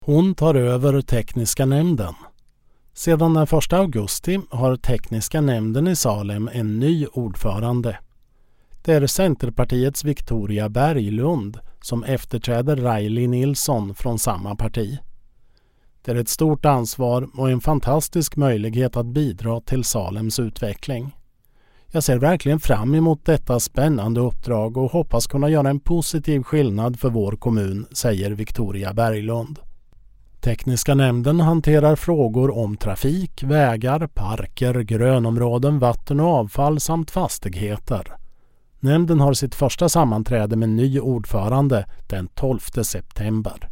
Hon tar över tekniska nämnden. Sedan den 1 augusti har tekniska nämnden i Salem en ny ordförande. Det är Centerpartiets Victoria Berglund som efterträder Riley Nilsson från samma parti. Det är ett stort ansvar och en fantastisk möjlighet att bidra till Salems utveckling. Jag ser verkligen fram emot detta spännande uppdrag och hoppas kunna göra en positiv skillnad för vår kommun, säger Victoria Berglund. Tekniska nämnden hanterar frågor om trafik, vägar, parker, grönområden, vatten och avfall samt fastigheter. Nämnden har sitt första sammanträde med ny ordförande den 12 september.